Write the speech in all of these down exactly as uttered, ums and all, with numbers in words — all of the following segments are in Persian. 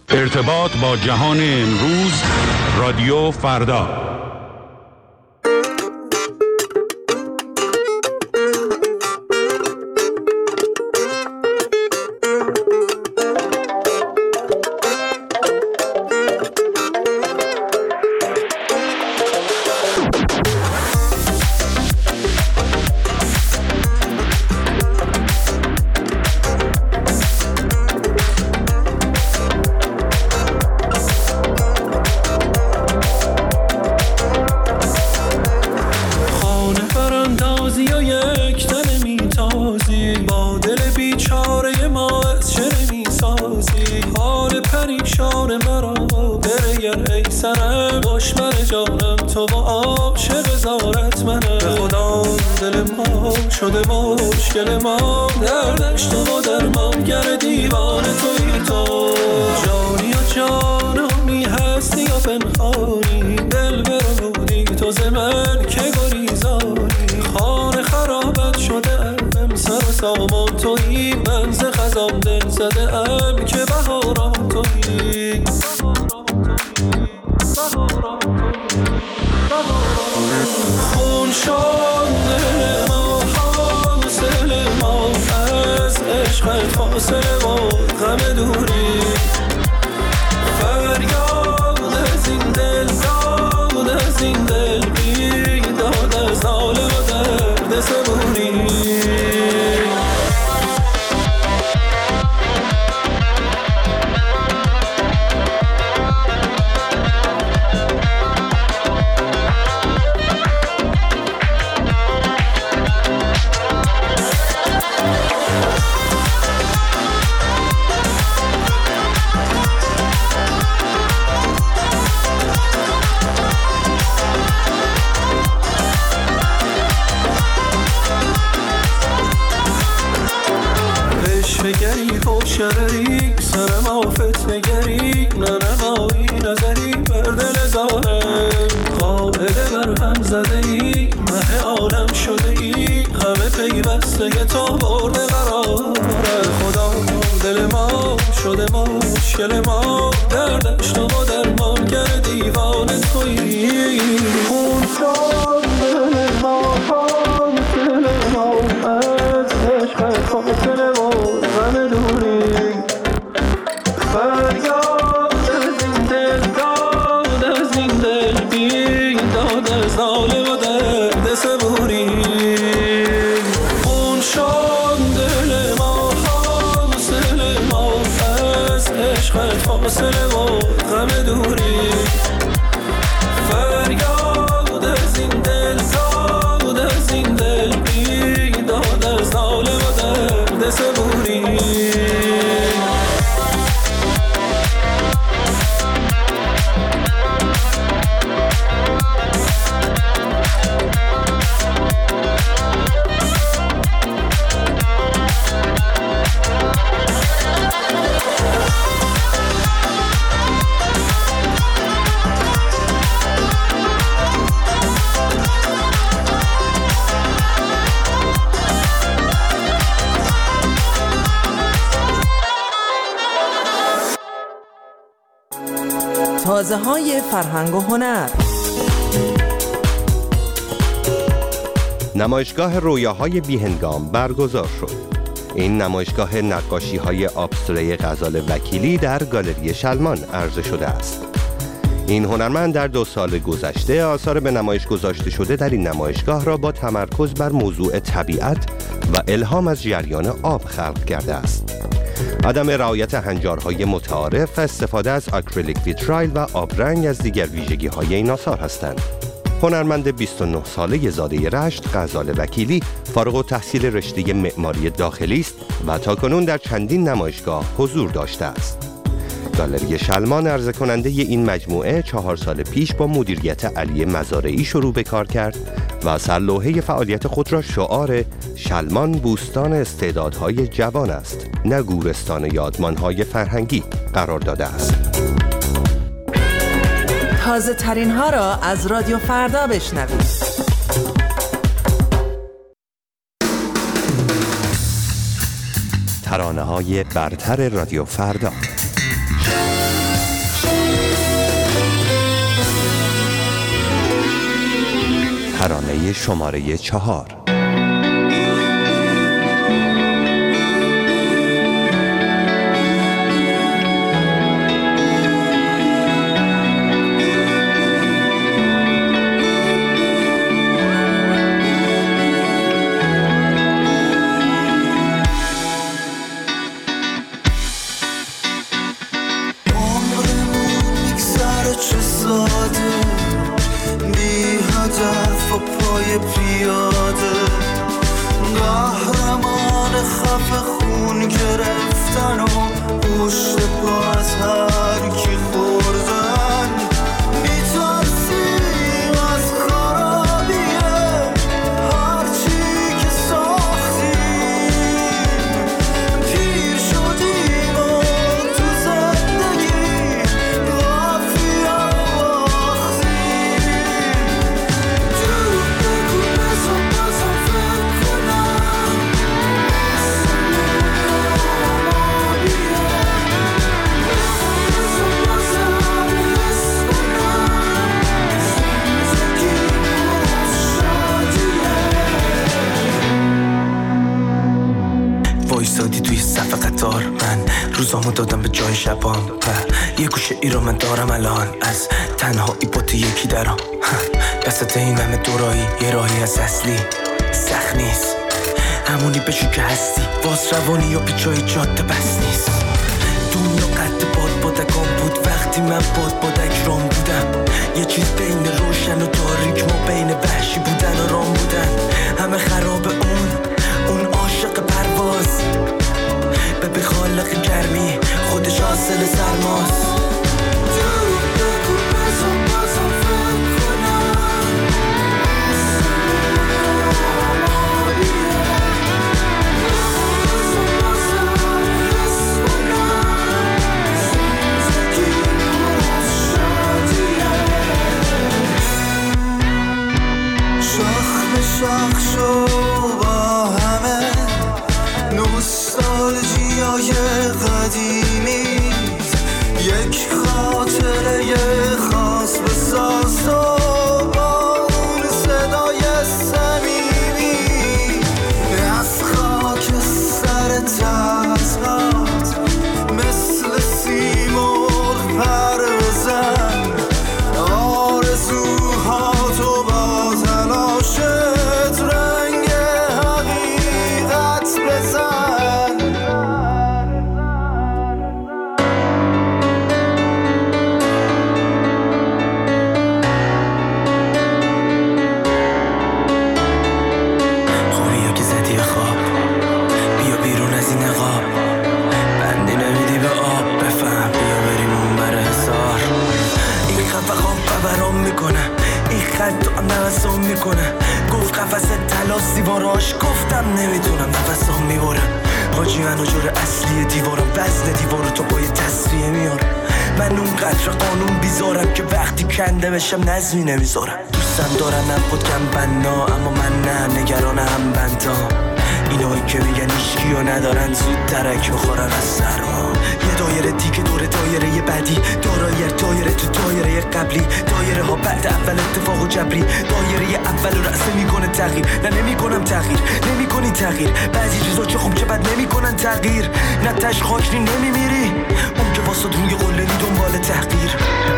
ارتباط با جهان امروز، رادیو فردا. تازه های فرهنگ و هنر. نمایشگاه رویاهای بیهنگام برگزار شد. این نمایشگاه نقاشی های آبستره غزال وکیلی در گالری شلمان عرضه شده است. این هنرمند در دو سال گذشته آثار به نمایش گذاشته شده در این نمایشگاه را با تمرکز بر موضوع طبیعت و الهام از جریان آب خلق کرده است. عدم رعایت هنجارهای متعارف، استفاده از آکریلیک ویترایل و آبرنگ از دیگر ویژگی‌های این آثار هستند. هنرمند بیست و نه ساله زاده رشت غزال وکیلی فارغ التحصیل رشته معماری داخلی است و تاکنون در چندین نمایشگاه حضور داشته است. گالری شلمان عرضه کننده این مجموعه چهار سال پیش با مدیریت علی مزارعی شروع به کار کرد و سرلوحه فعالیت خود را شعار شلمان بوستان استعدادهای جوان است، نه گورستان یادمانهای فرهنگی قرار داده است. تازه ترین ها را از رادیو فردا بشنوید. ترانه های برتر رادیو فردا. ترانه شماره چهار. روزامو دادم به جای شبام یه گوشه ای رو من دارم الان از تنهایی با تو یکی درام دستت این همه دورایی یه راهی از اصلی سخت نیست همونی بشو که هستی واس روانی یا پیچای جاده بس نیست دنیا قد باد بادکان بود وقتی من باد بادک رام بودم یه چیز بین روشن و تاریک ما بین وحشی بودن و رام بودن همه خراب اون اون عاشق پرواز به خالق گرمی خودش حاصل سرماست شاخ به شاخ شو با همه نوستالژیای قدیمی یک خاطره خاص بساز و با اون صدای صمیمی از خاک سر تزهات مثل سیمرغ پر بزن آرزوهاتو با تلاشت رنگ حقیقت بزن خوبیو که زدی خواب بیا بیرون از این نقاب بندی نمیدی به آب بفهم بیا بریم اون بر حسار این خفه خواب ببرام میکنه این خط تو نفسام میکنه گفت قفص تلاس دیواراش گفتم نمیتونم نفسام میبرم حاجی من جور اصلی دیوارم وزن دیوارو تو با یه تصفیه میارم من اون قدر قانون بیزارم که وقتی کنده بشم نظمی نمیذارم دوستم دارم نبود کم بنا اما من نه نگران هم بندام اینایی که میگن ایشکی و ندارن زود درک میخورن از سرما یه دایره دیگه دور دایره یه بعدی دارایی دایره تو دایره قبلی دایره ها بعد اول اتفاق و جبری دایره اول و رأسه میکنه تغییر نه نمیکنم تغییر نمیکنی تغییر بعضی چیزا که خوب چه بد نمیکنن تغییر نه تش خاکنی نمیمیری اون که واسه روی قلنی دنبال تحقیر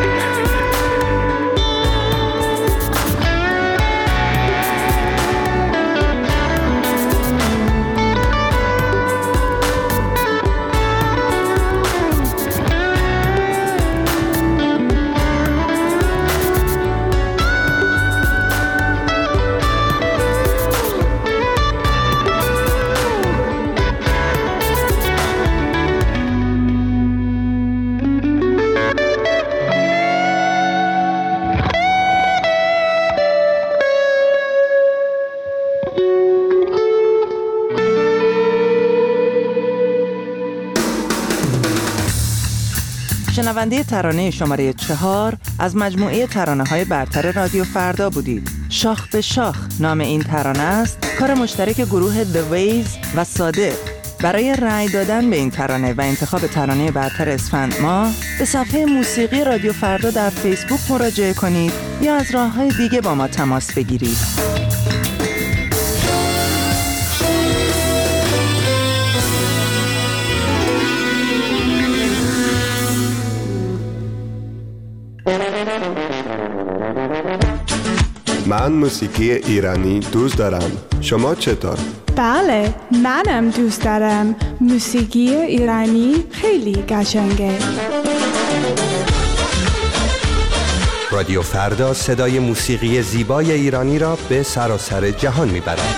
شنونده ترانه شماره چهار از مجموعه ترانه های برتر رادیو فردا بودید. شاخ به شاخ نام این ترانه است، کار مشترک گروه The Waves و صادق. برای رأی دادن به این ترانه و انتخاب ترانه برتر اسفند ماه به صفحه موسیقی رادیو فردا در فیسبوک مراجعه کنید یا از راه‌های دیگه با ما تماس بگیرید. من موسیقی ایرانی دوست دارم. شما چطور؟ بله، منم دوست دارم. موسیقی ایرانی خیلی قشنگه. رادیو فردا صدای موسیقی زیبای ایرانی را به سراسر جهان میبرد.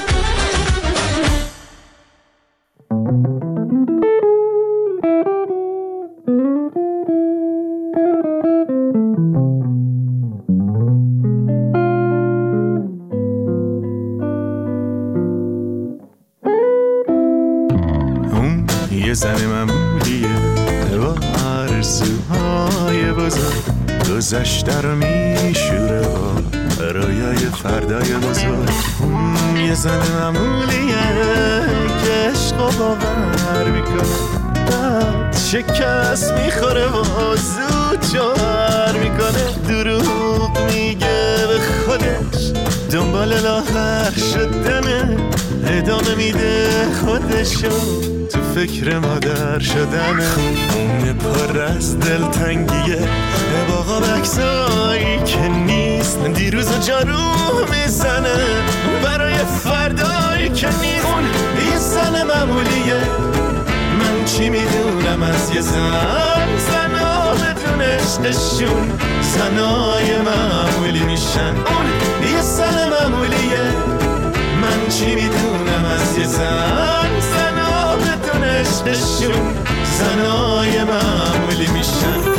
اون یه زن معمولیه با آرزوهای بزرگ، گذشته رو میشوره با رویای فردای بزرگ. اون یه زن معمولیه که عشق و باور میکنه، بعد شکست میخوره و زود جوهر میکنه. دروغ میگه به خودش، دنبال لاغر شدنه، ادامه میده خودشو تو فکر مادر شدنه. اون پر از دلتنگیه با قابکسایی که نیست، دیروز و جارو میزنه برای فردایی که نیست. اون یه زن معمولیه، من چی میدونم از یه زن. زنها بدون عشقشون زنای معمولی میشن. اون یه زن معمولیه، من چی میدونم از یه زن. زنها بدون عشقشون زنای معمولی میشن.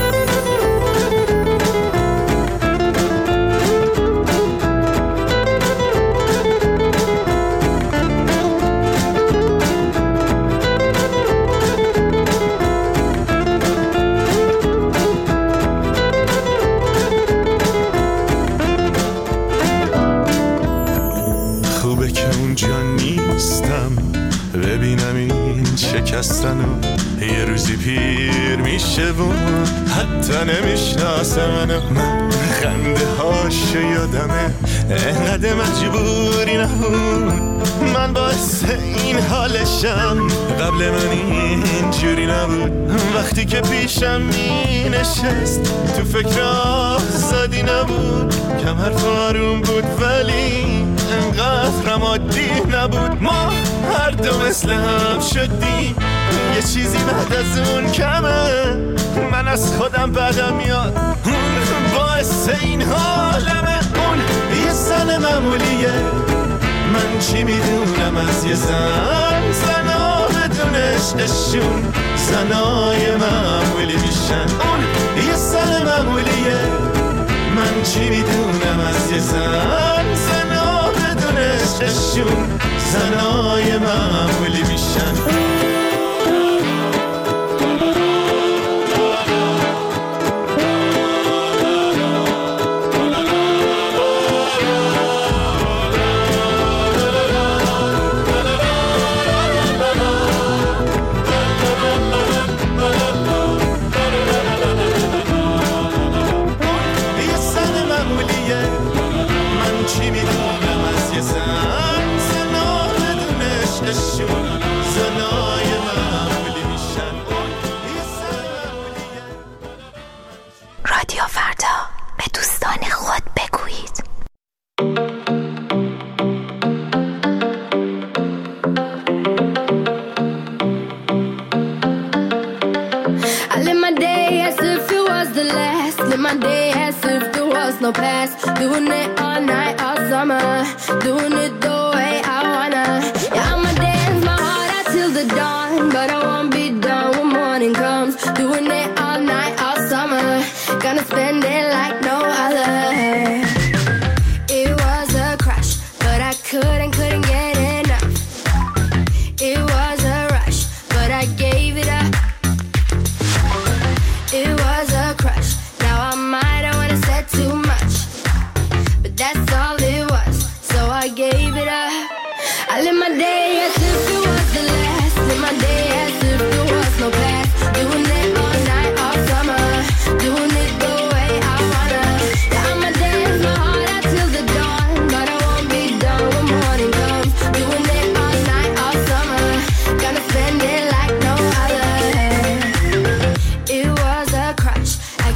خوبه که اونجا نیستم ببینم این شکستنو. یه روزی پیر میشه و حتی نمیشناسه منو. من خنده هاشو یادمه، انقدر مجبوری نبود. من باعث این حالشم، قبل من اینجوری نبود. وقتی که پیشم می نشست تو فکر آزادی نبود. کم حرف آروم بود ولی انقدر عادی نبود. ما هر دو مثل هم شدیم، یه چیزی بعد از اون کمه. من از خودم بدم میاد، باعث این حالمه. اون یه زن معمولیه، من چی میدونم از یه زن. زنها بدون عشقشون زنای معمولی میشن. اون یه زن معمولیه، من چی میدونم از یه زن. زنها بدون عشقشون زنای معمولی میشن. رادیو فردا، به دوستان خود بگویید. I live my day as if it was the last. Live my day as if there was no past. Doing it all night, all summer. Doing it the way I wanna. Yeah, I'ma dance my heart out till the dawn, but I won't be done when morning comes. Doing it all night, all summer. Gonna spend it like no other. It was a crush, but I couldn't, couldn't get enough. It was a rush, but I gave it up. It was a crush, now I might have wanna said too much, but that's all it was, so I gave it up. I live my day as if it was the last. Live my day as if there was no past. Doing it all night, all summer. Doing it the way I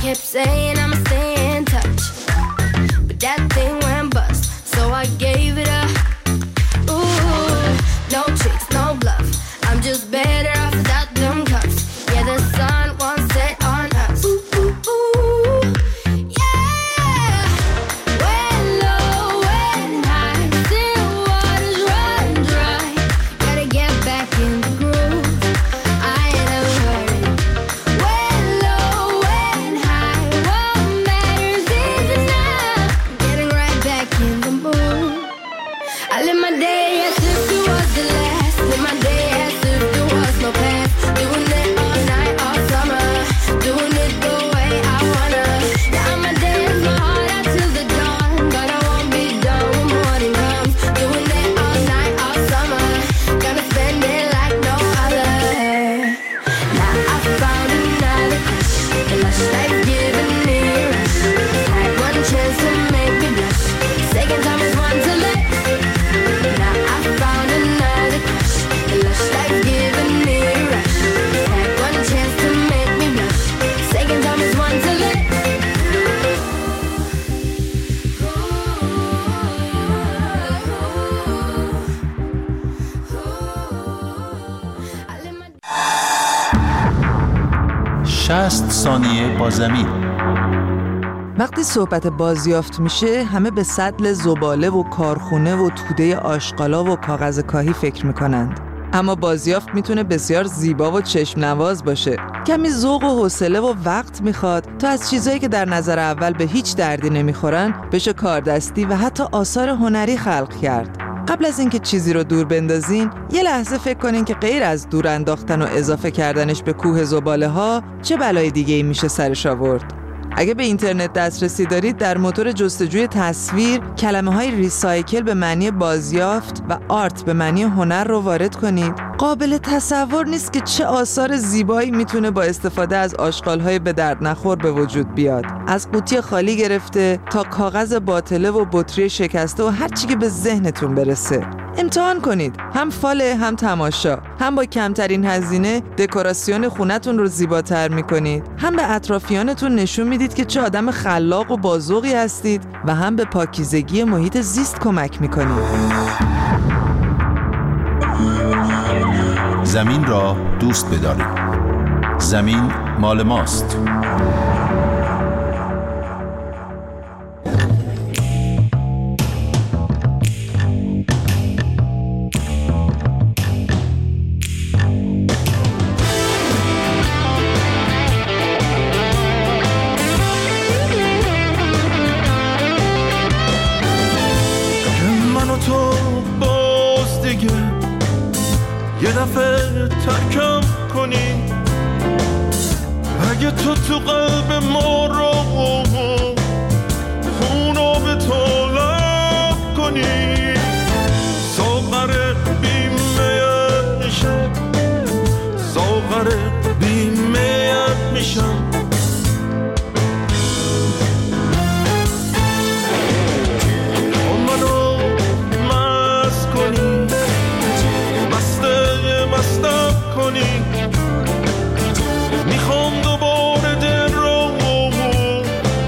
kept saying I'ma stay in touch, but that thing went bust, so I gave it up. Ooh, no tricks, no bluff, I'm just better off without them cuffs. Yeah, the sun won't set on us. Ooh, ooh, ooh, yeah. When low, when high, still waters run dry. Gotta get back in the groove, I ain't never heard it. When low, when high, what matters is enough. Getting right back in the mood. I live my day as if it was the last. Live my day as if there was no past. Doing it all night, all summer. Doing it the way I wanna. Yeah, I'ma dance my heart out till the dawn, but I won't be done when morning comes. Doing it all night, all summer. Gonna spend it like no other. Now I found another crush. The lush life giving me a rush. Had one chance to make me blush. Second time is one to let. Now I found another crush. The lush life giving me a rush. Had one chance to make me blush. Second time is one to let. شصت ثانیه با زمین. وقتی صحبت بازیافت میشه همه به سطل زباله و کارخونه و توده آشغالا و کاغذ کاهی فکر میکنند. اما بازیافت میتونه بسیار زیبا و چشم نواز باشه. کمی ذوق و حوصله و وقت میخواد تا از چیزایی که در نظر اول به هیچ دردی نمیخورن بشه کاردستی و حتی آثار هنری خلق کرد. قبل از اینکه چیزی رو دور بندازین یه لحظه فکر کنین که غیر از دور انداختن و اضافه کردنش به کوه زباله ها چه بلای دیگه ای میشه سرش آورد. اگه به اینترنت دسترسی دارید در موتور جستجوی تصویر کلمه های ریسایکل به معنی بازیافت و آرت به معنی هنر رو وارد کنید. قابل تصور نیست که چه آثار زیبایی میتونه با استفاده از آشغال‌های به درد نخور به وجود بیاد. از قوطی خالی گرفته تا کاغذ باطله و بطری شکسته و هر چی که به ذهنتون برسه. امتحان کنید. هم فاله هم تماشا. هم با کمترین هزینه دکوراسیون خونتون رو زیباتر میکنید، هم به اطرافیانتون نشون میدید که چه آدم خلاق و بازوقی هستید و هم به پاکیزگی محیط زیست کمک میکنید. زمین را دوست بدارید. زمین مال ماست. یه دفعه ترکم کنی، اگه تو تو قلب ما رو خونو به طلب کنی، ساغر بیمه‌ات میشم، ساغر بیمه‌ات میشم. میخوام دوباره دل رو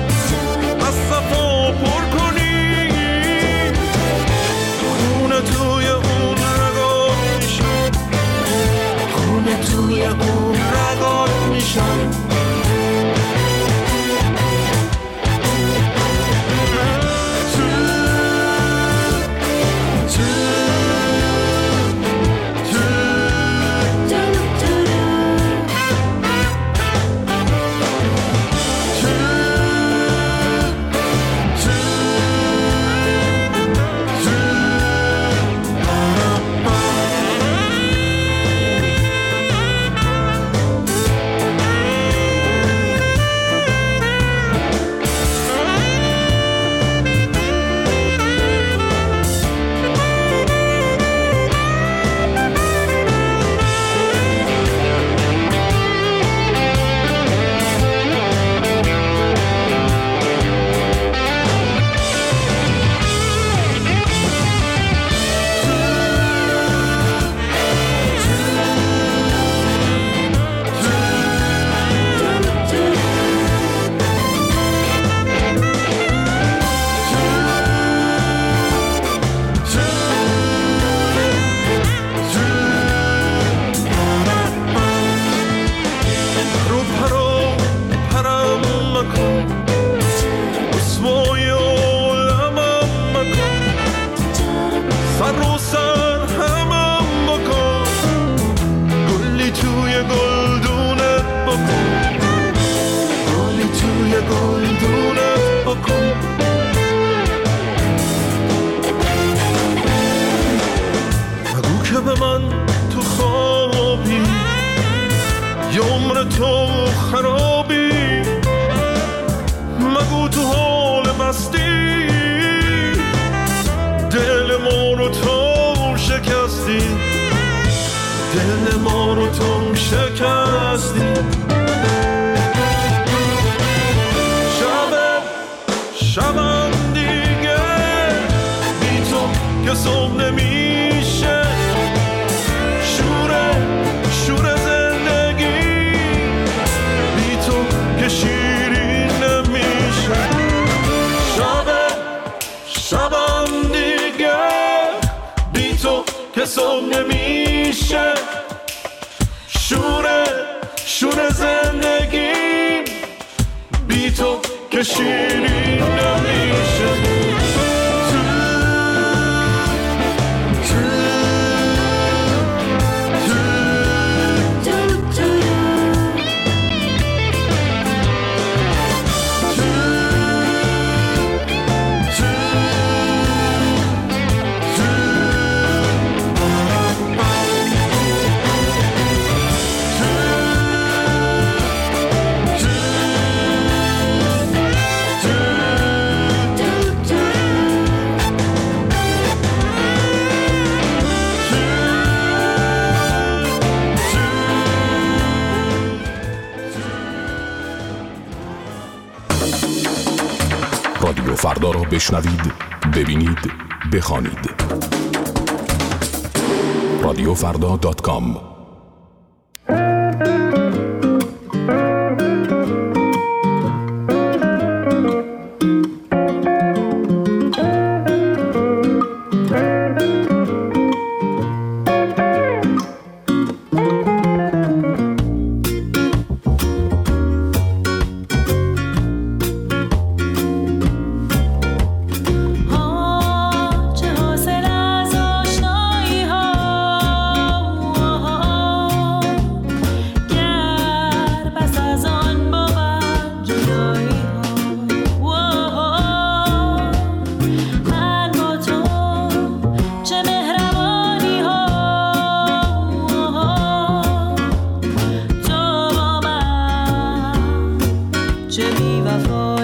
دل ما رو تو شکستی. شبم شبم دیگه بی تو که صبح نمیشه، شوره شوره زندگی بی تو که شیرین نمیشه. شبم شبم دیگه بی تو که صبح نمیشه، شوره شوره زندگی بی تو که شیرین نمیشه. رادیو فردا را بشنوید، ببینید، بخوانید. رادیو فردا دات کام. چه بی وفا